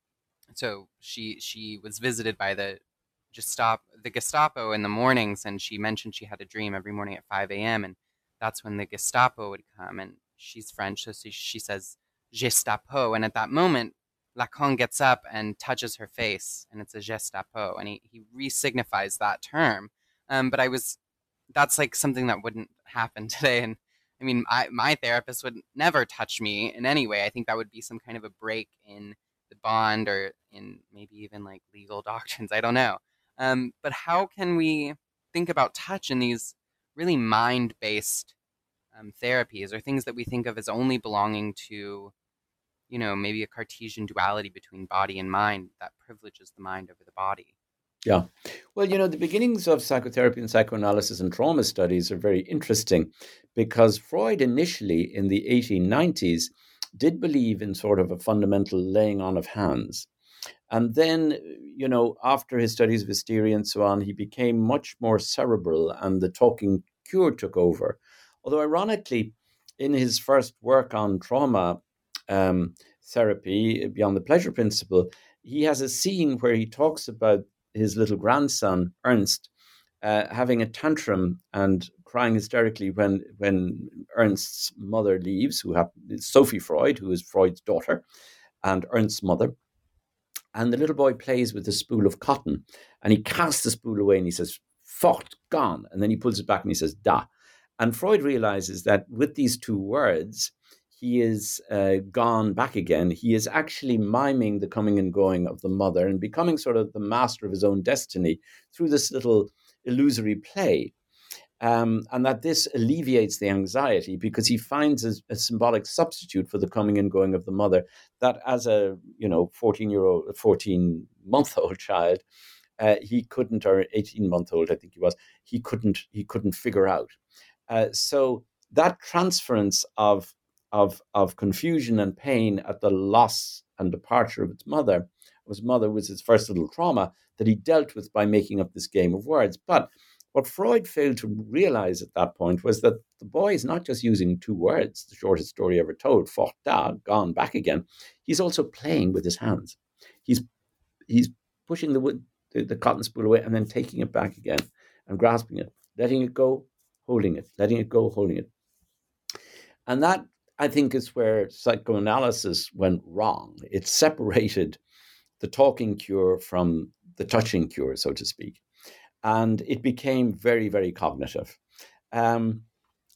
so she she was visited by the Gestapo, the Gestapo in the mornings, and she mentioned she had a dream every morning at five a.m. and that's when the Gestapo would come, and she's French, so she, she says Gestapo, and at that moment Lacan gets up and touches her face, and it's a Gestapo, and he, he re-signifies that term. Um, but I was, that's like something that wouldn't happen today, and I mean, I, my therapist would never touch me in any way. I think that would be some kind of a break in the bond, or in maybe even like legal doctrines. I don't know. Um, but how can we think about touch in these really mind-based um, therapies, or things that we think of as only belonging to, you know, maybe a Cartesian duality between body and mind that privileges the mind over the body?
Yeah. Well, you know, the beginnings of psychotherapy and psychoanalysis and trauma studies are very interesting, because Freud initially in the eighteen nineties did believe in sort of a fundamental laying on of hands. And then, you know, after his studies of hysteria and so on, he became much more cerebral, and the talking cure took over. Although ironically, in his first work on trauma um, therapy, Beyond the Pleasure Principle, he has a scene where he talks about his little grandson, Ernst, uh, having a tantrum and crying hysterically when when Ernst's mother leaves, who happens Sophie Freud, who is Freud's daughter, and Ernst's mother. And the little boy plays with a spool of cotton, and he casts the spool away and he says, "Fort, gone." And then he pulls it back and he says, "Da." And Freud realizes that with these two words, he is uh, gone back again. He is actually miming the coming and going of the mother and becoming sort of the master of his own destiny through this little illusory play. Um, and that this alleviates the anxiety because he finds a, a symbolic substitute for the coming and going of the mother that as a, you know, fourteen-year-old, fourteen-month-old child, uh, he couldn't, or eighteen-month-old, I think he was, he couldn't, he couldn't figure out. Uh, so that transference of, of, of confusion and pain at the loss and departure of its mother, his mother was his first little trauma that he dealt with by making up this game of words. But what Freud failed to realize at that point was that the boy is not just using two words, the shortest story ever told, fort da, gone back again. He's also playing with his hands. He's he's pushing the, wood, the the cotton spool away and then taking it back again and grasping it, letting it go, holding it, letting it go, holding it. And that, I think, is where psychoanalysis went wrong. It separated the talking cure from the touching cure, so to speak. And it became very, very cognitive. Um,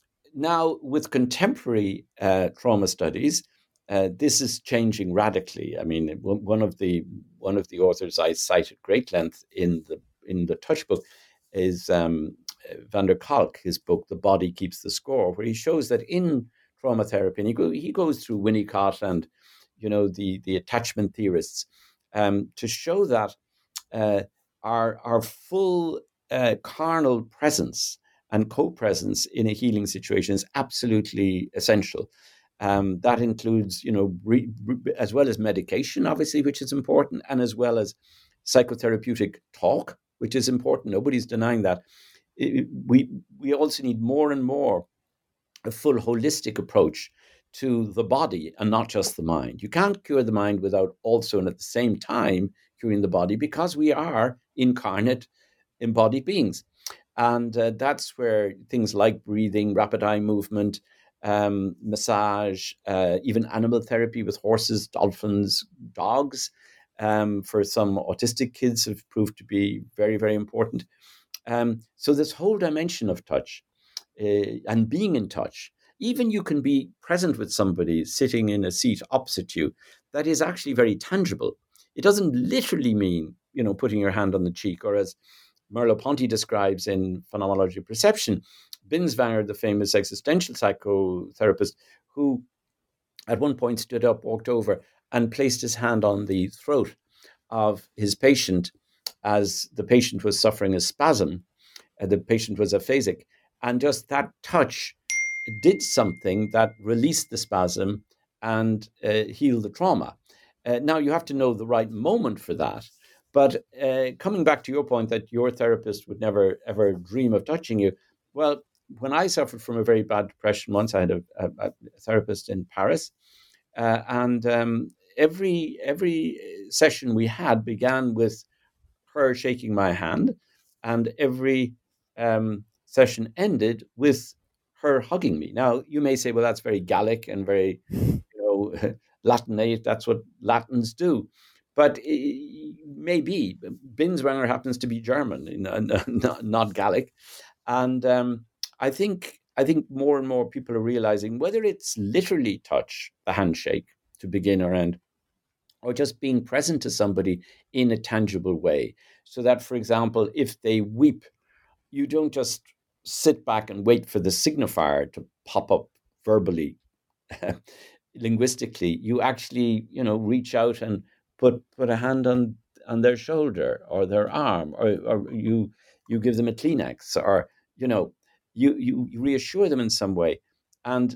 now, with contemporary uh, trauma studies, uh, this is changing radically. I mean, one of the one of the authors I cite at great length in the in the Touch book is um, van der Kolk, his book "The Body Keeps the Score," where he shows that in trauma therapy, and he, go, he goes through Winnicott and you know the the attachment theorists um, to show that. Uh, Our, our full uh, carnal presence and co-presence in a healing situation is absolutely essential. Um, that includes, you know, re, re, as well as medication, obviously, which is important, and as well as psychotherapeutic talk, which is important. Nobody's denying that. It, we we also need more and more a full holistic approach to the body and not just the mind. You can't cure the mind without also, and at the same time, curing the body, because we are incarnate, embodied beings. And uh, that's where things like breathing, rapid eye movement, um, massage, uh, even animal therapy with horses, dolphins, dogs, um, for some autistic kids have proved to be very, very important. Um, so this whole dimension of touch uh, and being in touch, even you can be present with somebody sitting in a seat opposite you, that is actually very tangible. It doesn't literally mean, you know, putting your hand on the cheek, or as Merleau-Ponty describes in Phenomenology of Perception, Binswanger, the famous existential psychotherapist, who at one point stood up, walked over, and placed his hand on the throat of his patient as the patient was suffering a spasm. Uh, the patient was aphasic. And just that touch did something that released the spasm and uh, healed the trauma. Uh, now, you have to know the right moment for that. But uh, coming back to your point that your therapist would never, ever dream of touching you, well, when I suffered from a very bad depression once, I had a, a, a therapist in Paris, uh, and um, every every session we had began with her shaking my hand, and every um, session ended with her hugging me. Now, you may say, well, that's very Gallic and very, you know, Latinate. That's what Latins do. But maybe Binswanger happens to be German, not, not Gallic. And um, I think I think more and more people are realizing, whether it's literally touch, the handshake to begin or end, or just being present to somebody in a tangible way. So that, for example, if they weep, you don't just sit back and wait for the signifier to pop up verbally, linguistically. You actually, you know, reach out and put put a hand on, on their shoulder or their arm, or, or you you give them a Kleenex, or, you know, you, you reassure them in some way. And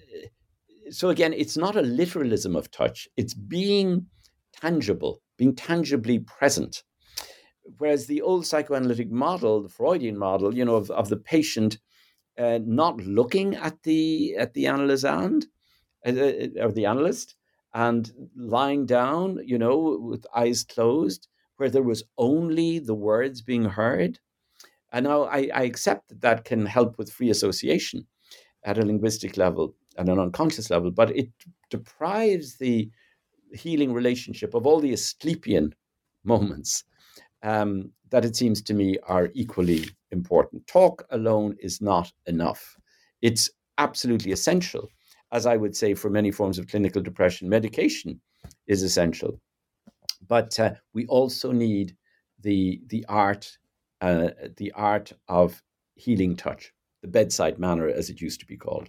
so again, it's not a literalism of touch. It's being tangible, being tangibly present. Whereas the old psychoanalytic model, the Freudian model, you know, of, of the patient uh, not looking at the at the analysand uh, or the analyst and lying down, you know, with eyes closed, where there was only the words being heard. And now I, I accept that that can help with free association at a linguistic level and an unconscious level, but it deprives the healing relationship of all the Asclepian moments um, that it seems to me are equally important. Talk alone is not enough. It's absolutely essential. As I would say, for many forms of clinical depression, medication is essential. But uh, we also need the the art, uh, the art of healing touch, the bedside manner, as it used to be called.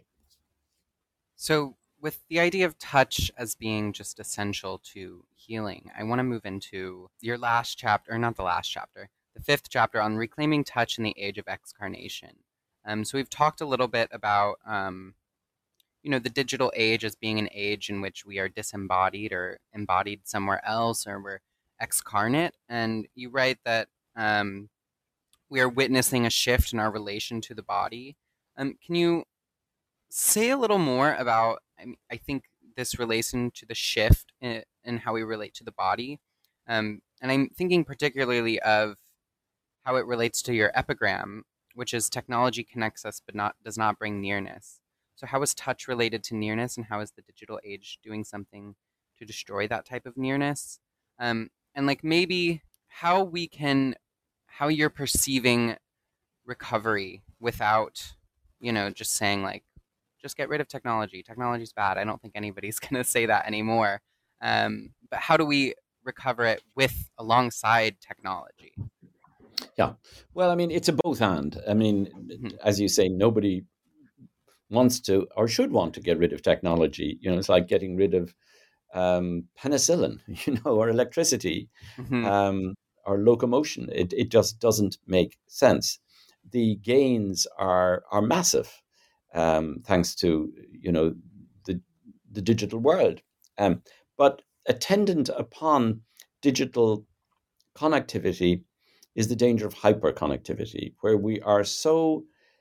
So, with the idea of touch as being just essential to healing, I want to move into your last chapter, or not the last chapter, the fifth chapter on reclaiming touch in the age of excarnation. Um, so we've talked a little bit about, um, you know, the digital age as being an age in which we are disembodied or embodied somewhere else, or we're excarnate. And you write that um, we are witnessing a shift in our relation to the body. Um, can you say a little more about, I, mean, I think, this relation to the shift in, in how we relate to the body? Um, and I'm thinking particularly of how it relates to your epigram, which is technology connects us but not does not bring nearness. So how is touch related to nearness, and how is the digital age doing something to destroy that type of nearness? Um, and like maybe how we can, how you're perceiving recovery without, you know, just saying like, just get rid of technology. Technology's bad. I don't think anybody's going to say that anymore. Um, but how do we recover it with alongside technology?
Yeah. Well, I mean, it's a both and. I mean, mm-hmm. as you say, nobody wants to or should want to get rid of technology. You know, it's like getting rid of um, penicillin, you know, or electricity, mm-hmm. um, or locomotion. It it just doesn't make sense. The gains are are massive, um, thanks to, you know, the the digital world. Um, but attendant upon digital connectivity is the danger of hyperconnectivity, where we are so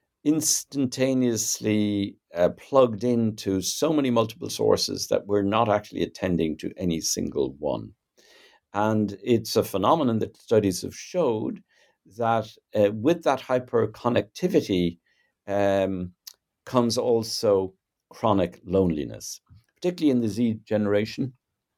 instantaneously uh, plugged into so many multiple sources that we're not actually attending to any single one. And it's a phenomenon that studies have showed that uh, with that hyperconnectivity um, comes also chronic loneliness, particularly in the Z generation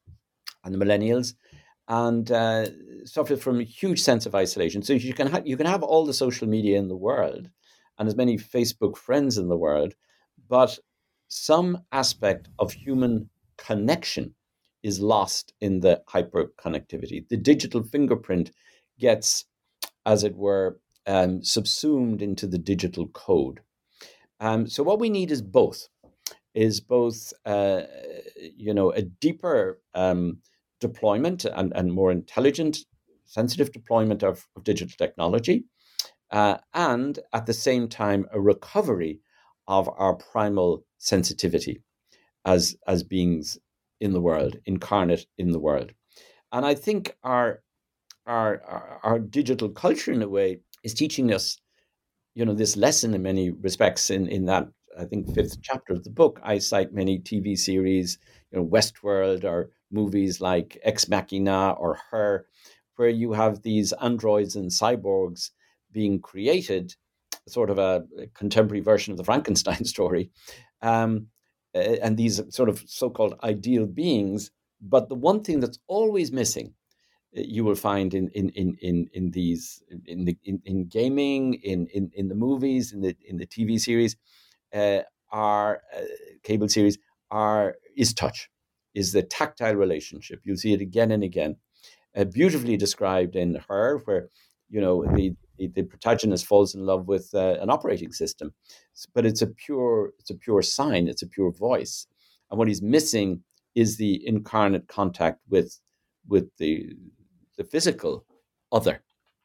and the millennials, and uh, suffer from a huge sense of isolation. So you can ha- you can have all the social media in the world and as many Facebook friends in the world, but some aspect of human connection is lost in the hyperconnectivity. The digital fingerprint gets, as it were, um, subsumed into the digital code. Um, so what we need is both, is both, uh, you know, a deeper um, deployment and, and more intelligent, sensitive deployment of, of digital technology, uh, and at the same time, a recovery of our primal sensitivity as, as beings in the world, incarnate in the world. And I think our, our, our, our digital culture, in a way, is teaching us, you know, this lesson in many respects. In, in that, I think, fifth chapter of the book, I cite many T V series, you know, Westworld, or movies like Ex Machina or Her, where you have these androids and cyborgs being created, sort of a contemporary version of the Frankenstein story, um, and these sort of so-called ideal beings. But the one thing that's always missing, you will find in in in in, in these in the in, in gaming, in, in in the movies, in the in the T V series, uh, are uh, cable series, are is touch, is the tactile relationship. You'll see it again and again, uh, beautifully described in Her, where, you know, the the, the protagonist falls in love with uh, an operating system, but it's a pure it's a pure sign, it's a pure voice, and what he's missing is the incarnate contact with with the the physical other.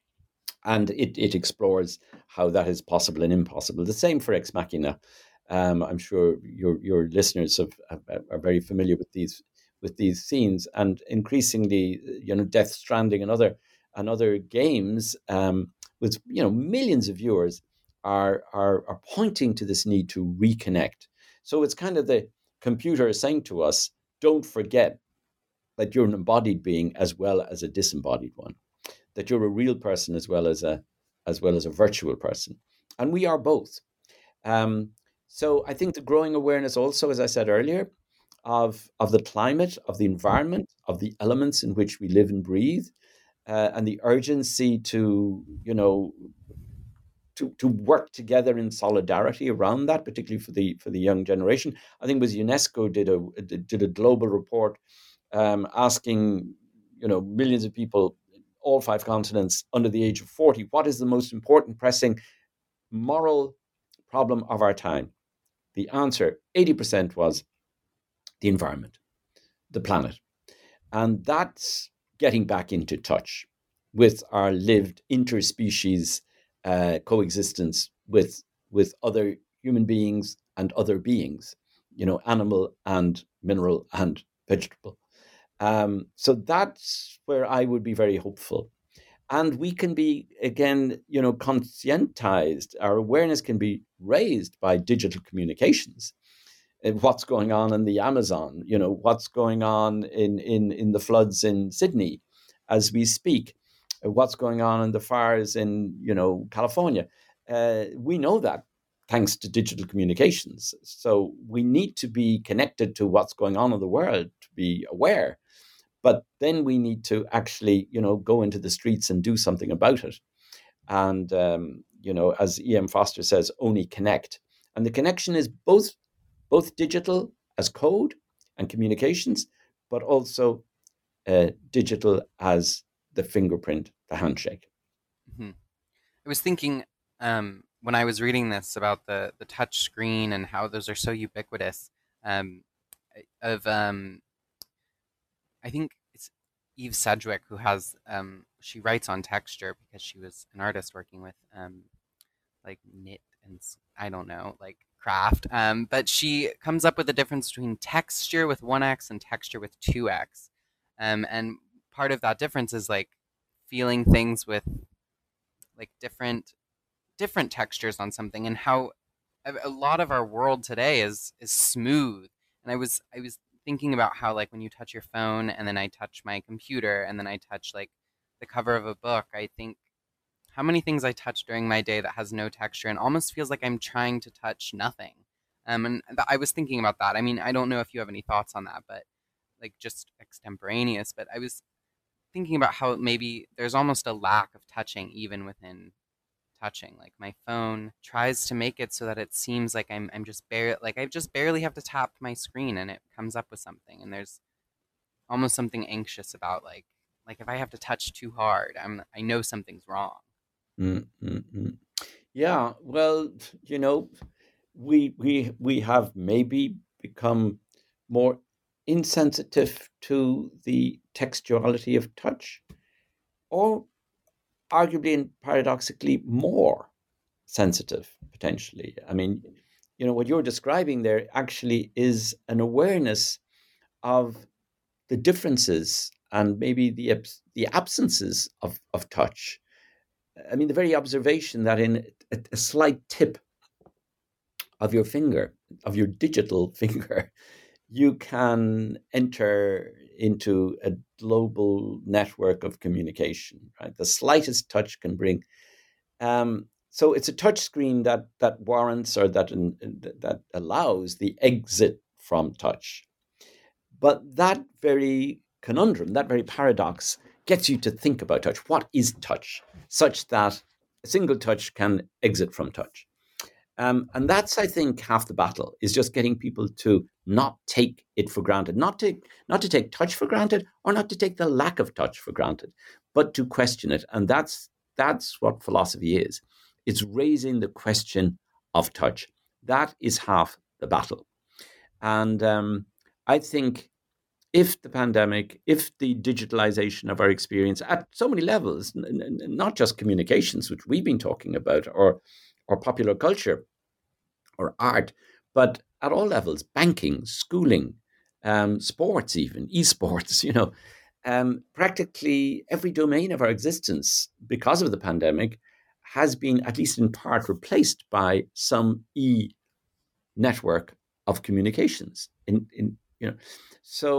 And it, it explores how that is possible and impossible. The same for Ex Machina. Um, I'm sure your your listeners have, have, are very familiar with these with these scenes, and increasingly, you know, Death Stranding and other and other games um, with, you know, millions of viewers are, are are pointing to this need to reconnect. So it's kind of the computer saying to us, don't forget that you're an embodied being as well as a disembodied one. that you're a real person as well as a as well as a virtual person, and we are both. Um, so I think the growing awareness also, as I said earlier, of of the climate, of the environment, of the elements in which we live and breathe, uh, and the urgency to, you know, to to work together in solidarity around that, particularly for the for the young generation. I think it was UNESCO did a did a global report um, asking, you know, millions of people, all five continents, under the age of forty, what is the most important pressing moral problem of our time? The answer, eighty percent, was the environment, the planet. And that's getting back into touch with our lived interspecies uh, coexistence with, with other human beings and other beings, you know, animal and mineral and vegetable. Um, so that's where I would be very hopeful. And we can be, again, you know, conscientized. Our awareness can be raised by digital communications. What's going on in the Amazon, you know, what's going on in, in, in the floods in Sydney as we speak, what's going on in the fires in, you know, California. Uh, we know that thanks to digital communications. So we need to be connected to what's going on in the world to be aware. But then we need to actually, you know, go into the streets and do something about it. And, um, you know, as E M Foster says, only connect. And the connection is both both digital as code and communications, but also uh, digital as the fingerprint, the handshake.
Mm-hmm. I was thinking um, when I was reading this about the, the touch screen and how those are so ubiquitous, um, of um, I think it's Eve Sedgwick who has, um, she writes on texture because she was an artist working with um, like knit and I don't know, like craft. Um, but she comes up with a difference between texture with one X and texture with two X. Um, and part of that difference is like feeling things with like different different textures on something, and how a, a lot of our world today is is smooth. And I was I was thinking about how like when you touch your phone and then I touch my computer and then I touch like the cover of a book, I think how many things I touch during my day that has no texture and almost feels like I'm trying to touch nothing. Um, and th- I was thinking about that. I mean, I don't know if you have any thoughts on that, but like just extemporaneous. But I was thinking about how maybe there's almost a lack of touching even within touching. Like my phone tries to make it so that it seems like I'm I'm just barely like I just barely have to tap my screen and it comes up with something. And there's almost something anxious about like like if I have to touch too hard, I'm I know something's wrong.
Mm-hmm. Yeah, well, you know, we we we have maybe become more insensitive to the textuality of touch, or arguably and paradoxically more sensitive potentially. I mean, you know, what you're describing there actually is an awareness of the differences and maybe the the absences of, of touch. I mean, the very observation that in a, a slight tip of your finger, of your digital finger, you can enter into a global network of communication, right? The slightest touch can bring. Um, so it's a touch screen that that warrants or that that allows the exit from touch. But that very conundrum, that very paradox, gets you to think about touch. What is touch? Such that a single touch can exit from touch. Um, and that's, I think, half the battle, is just getting people to not take it for granted, not to, not to take touch for granted, or not to take the lack of touch for granted, but to question it. And that's that's what philosophy is. It's raising the question of touch. That is half the battle. And um, I think if the pandemic, if the digitalization of our experience at so many levels, n- n- not just communications, which we've been talking about, or or popular culture, or art, but at all levels, banking, schooling, um, sports, even esports, you know, um, practically every domain of our existence, because of the pandemic, has been at least in part replaced by some e network of communications. In, in you know, so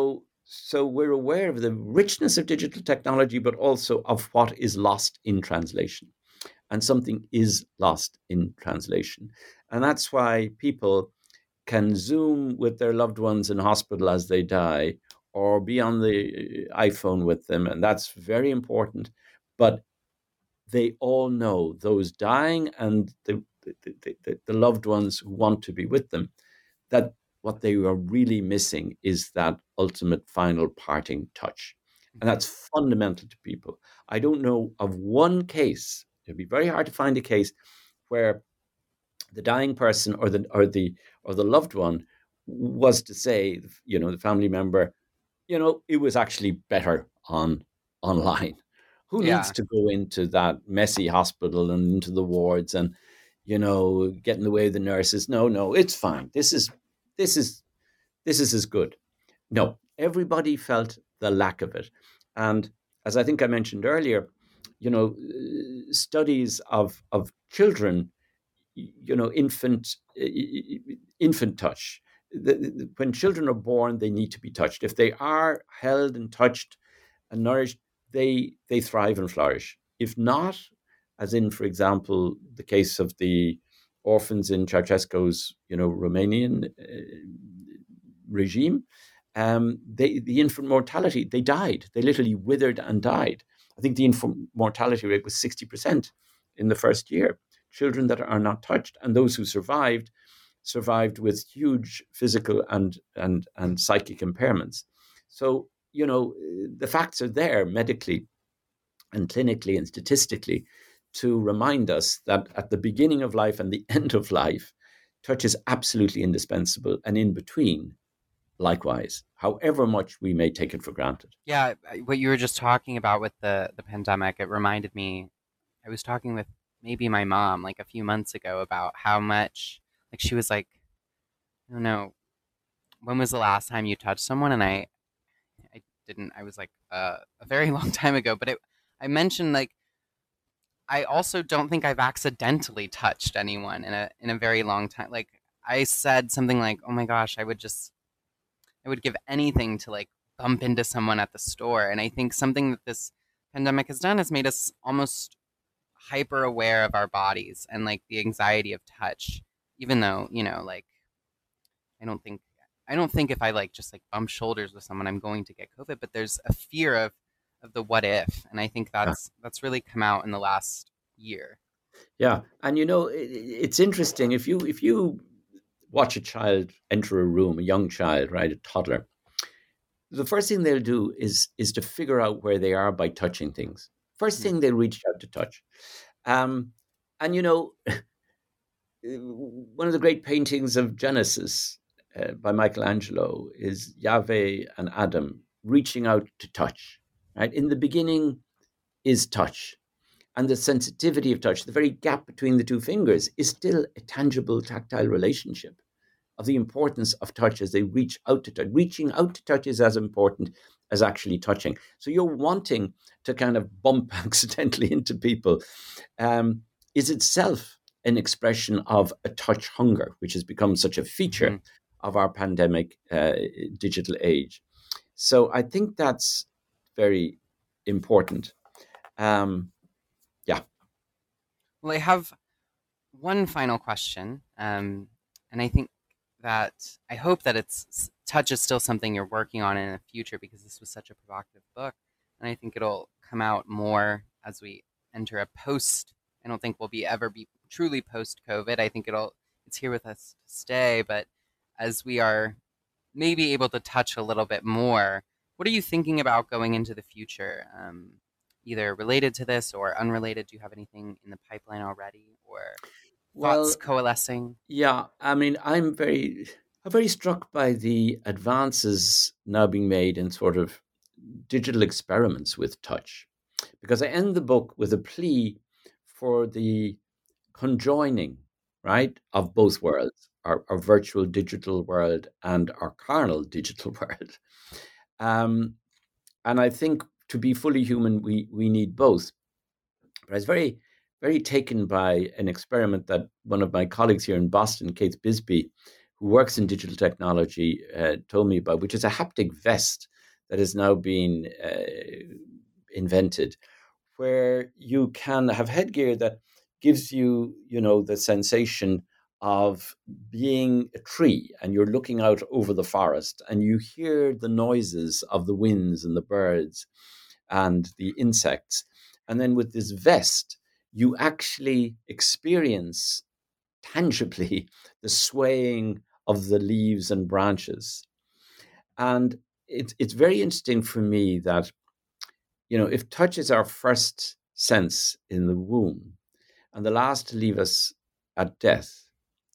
So we're aware of the richness of digital technology, but also of what is lost in translation. And something is lost in translation. And that's why people can Zoom with their loved ones in hospital as they die, or be on the iPhone with them. And that's very important. But they all know, those dying and the, the, the, the loved ones who want to be with them, that what they are really missing is that ultimate final parting touch. And that's fundamental to people. I don't know of one case, it'd be very hard to find a case where the dying person or the or the or the loved one was to say, you know, the family member, you know, it was actually better on online. Who
Yeah.
needs to go into that messy hospital and into the wards and, you know, get in the way of the nurses? No, no, it's fine. This is this is this is as good. No, everybody felt the lack of it. And as I think I mentioned earlier, you know, studies of of children, you know, infant infant touch. The, the, when children are born, they need to be touched. If they are held and touched and nourished, they they thrive and flourish. If not, as in, for example, the case of the orphans in Ceausescu's, you know, Romanian uh, regime, um, they, the infant mortality, they died. They literally withered and died. I think the infant mortality rate was sixty percent in the first year. Children that are not touched, and those who survived, survived with huge physical and and and psychic impairments. So, you know, the facts are there medically and clinically and statistically to remind us that at the beginning of life and the end of life, touch is absolutely indispensable, and in between, likewise, however much we may take it for granted.
Yeah, what you were just talking about with the, the pandemic, it reminded me, I was talking with maybe my mom like a few months ago about how much, like she was like, I don't know, when was the last time you touched someone? And I, I didn't, I was like, uh, a very long time ago, but it, I mentioned like, I also don't think I've accidentally touched anyone in a, in a very long time. Like I said something like, oh my gosh, I would just, I would give anything to like bump into someone at the store. And I think something that this pandemic has done has made us almost hyper aware of our bodies and like the anxiety of touch, even though, you know, like I don't think I don't think if I like just like bump shoulders with someone I'm going to get COVID, but there's a fear of of the what if, and I think that's yeah. that's really come out in the last year.
Yeah, and you know, it, it's interesting if you if you watch a child enter a room, a young child, right, a toddler, the first thing they'll do is is to figure out where they are by touching things. First thing they'll reach out to touch. Um, and, you know, one of the great paintings of Genesis uh, by Michelangelo is Yahweh and Adam reaching out to touch. Right? In the beginning is touch. And the sensitivity of touch, the very gap between the two fingers, is still a tangible, tactile relationship of the importance of touch as they reach out to touch. Reaching out to touch is as important as actually touching. So you're wanting to kind of bump accidentally into people um, is itself an expression of a touch hunger, which has become such a feature mm-hmm. of our pandemic uh, digital age. So I think that's very important. Um, yeah.
Well, I have one final question, um, and I think that I hope that it's touch is still something you're working on in the future, because this was such a provocative book, and I think it'll come out more as we enter a post. I don't think we'll be ever be truly post COVID. I think it'll it's here with us to stay. But as we are maybe able to touch a little bit more, what are you thinking about going into the future? Um, either related to this or unrelated? Do you have anything in the pipeline already, or thoughts well, coalescing?
Yeah, I mean, I'm very, I'm very struck by the advances now being made in sort of digital experiments with touch, because I end the book with a plea for the conjoining, right, of both worlds, our, our virtual digital world and our carnal digital world. Um, and I think to be fully human, we we need both. But I was very, very taken by an experiment that one of my colleagues here in Boston, Kate Bisbee, who works in digital technology, uh, told me about, which is a haptic vest that is now being uh, invented, where you can have headgear that gives you, you know, the sensation of being a tree, and you're looking out over the forest and you hear the noises of the winds and the birds and the insects. And then with this vest, you actually experience tangibly the swaying of the leaves and branches. And it's it's very interesting for me that, you know, if touch is our first sense in the womb and the last to leave us at death,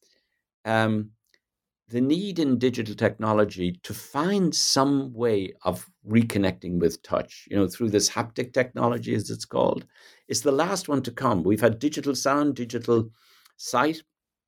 um, the need in digital technology to find some way of reconnecting with touch, you know, through this haptic technology, as it's called, is the last one to come. We've had digital sound, digital sight,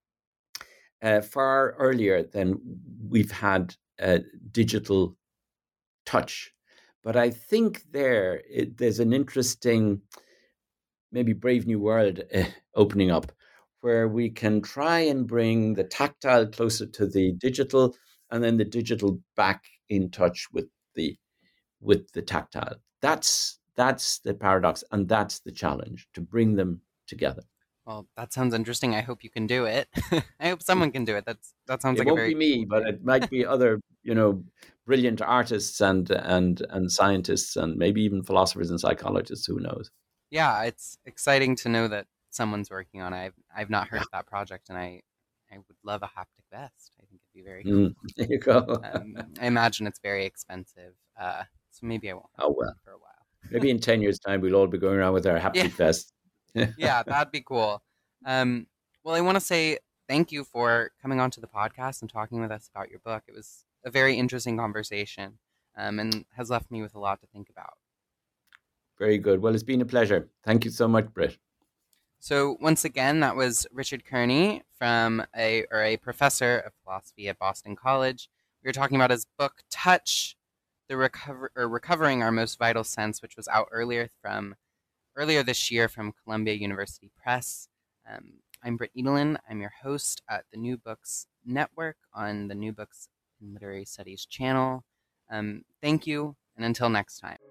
uh, far earlier than we've had uh, digital touch. But I think there it, there's an interesting, maybe brave new world uh, opening up, where we can try and bring the tactile closer to the digital, and then the digital back in touch with the with the tactile. That's that's the paradox, and that's the challenge, to bring them together.
Well, that sounds interesting. I hope you can do it. I hope someone can do it. That's that sounds
It
like a
won't
very
be me,
cool
but
thing.
it might be other, you know, brilliant artists and and and scientists, and maybe even philosophers and psychologists. Who knows?
Yeah, it's exciting to know that someone's working on it. I've I've not heard
Yeah.
of that project, and I I would love a haptic vest. I think it'd be very
Mm,
cool.
there you go.
Um, I imagine it's very expensive, uh, so maybe I won't have
Oh
one
well,
for a while.
maybe in ten years' time we'll all be going around with our
Yeah,
haptic vests.
yeah, that'd be cool. Um, well, I want to say thank you for coming onto the podcast and talking with us about your book. It was a very interesting conversation, um, and has left me with a lot to think about.
Very good. Well, it's been a pleasure. Thank you so much, Britt.
So once again, that was Richard Kearney from a or a professor of philosophy at Boston College. We were talking about his book Touch, the recover or recovering our most vital sense, which was out earlier from earlier this year from Columbia University Press. Um, I'm Britt Edelin. I'm your host at the New Books Network on the New Books in Literary Studies channel. Um, thank you, and until next time.